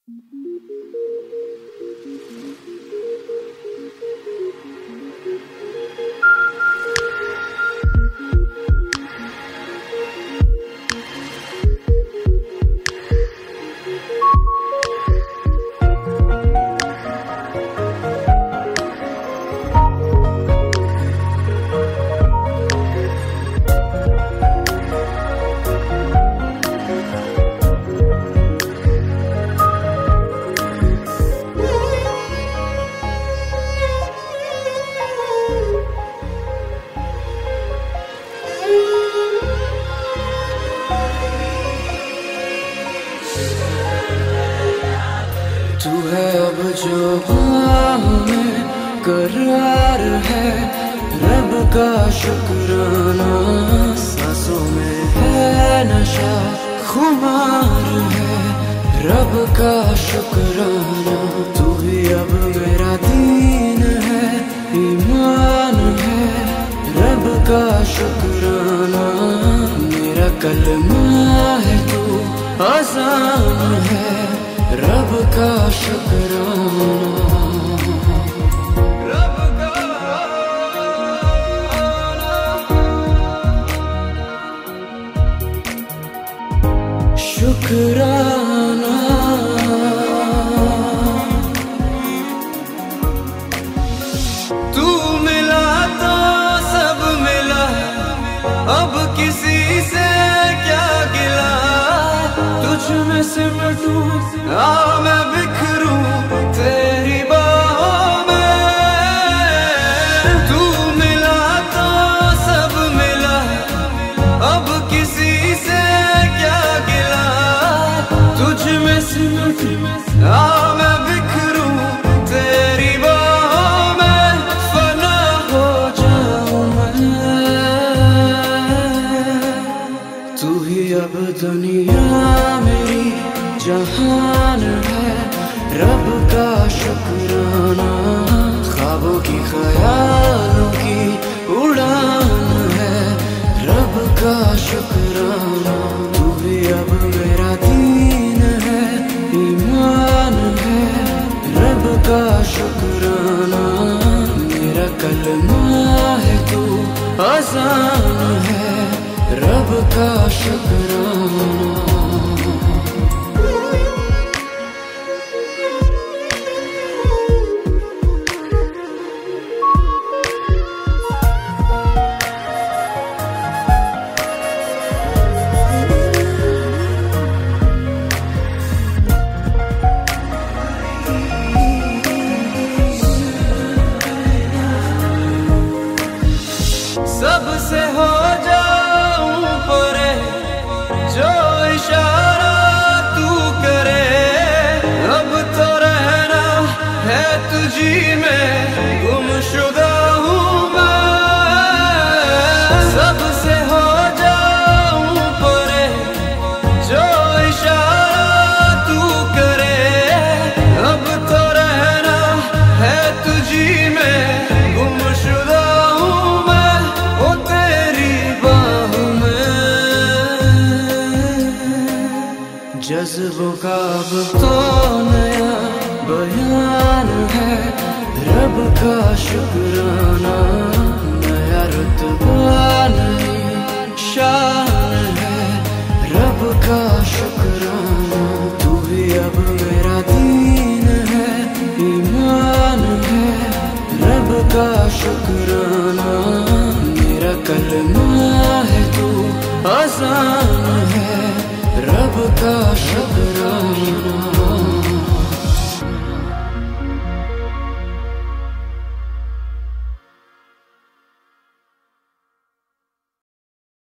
तू है अब जो हमें करार है, रब का शुक्राना। सांसों में है नशा, खुमार है, रब का शुक्राना। तू ही अब मेरा दीन है, ईमान है, रब का शुक्राना। मेरा कलमा है तू, अज़ान है, रब का शुक्राना। रब का शुक्राना। तू मिला तो सब मिला, अब किसी से क्या गिला। तुझ में सिमटूं आ मैं बिखरूं तेरी बाहों में। तू मिला तो सब मिला, अब किसी से क्या गिला। तुझ में सिमटूं आ मैं बिखरूं तेरी बाहों में। फना हो जाऊं मैं, तू ही अब दुनिया मेरी जहान है, रब का शुक्राना। ख्वाबों की ख्यालों की उड़ान है, रब का शुक्राना। तू भी अब मेरा दीन है, ईमान है, रब का शुक्राना। मेरा कलमा है तू, अज़ान है, रब का शुक्राना। सबसे हो जाऊं परे, जो इशारा तू करे। अब तो रहना है तुझी में, गुमशुदा हूँ मैं। सबसे हो जाऊं परे, जो इशारा तू करे। अब तो रहना है तुझी में, गुमशुदा जज्बों का अब तो नया बयान है, रब का शुक्राना। नया रुतबा नहीं शान है, रब का शुक्राना। तू ही अब मेरा दीन है, ईमान है, रब का शुक्राना। मेरा कलमा है तू, अज़ान है, रब का शुक्राना।